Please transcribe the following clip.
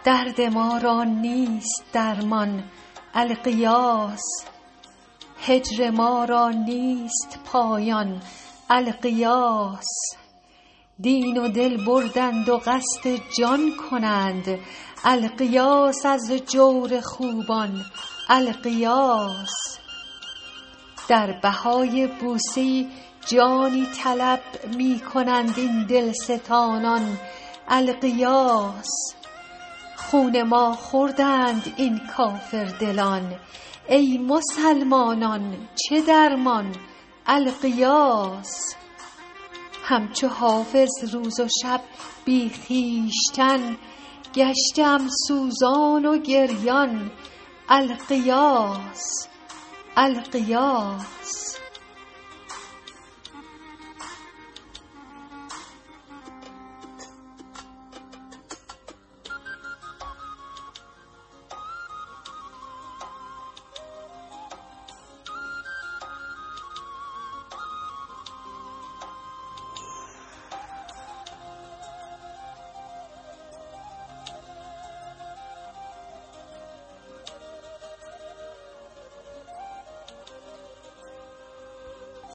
درد ما را نیست درمان القیاس، هجر ما را نیست پایان القیاس. دین و دل بردند و قصد جان کنند القیاس از جور خوبان القیاس. در بهای بوسه جانی طلب می کنند این دلستانان القیاس. خون ما خوردند این کافر دلان ای مسلمانان چه درمان القیاس. همچو حافظ روز و شب بی خویشتن، گشته ام سوزان و گریان القیاس القیاس.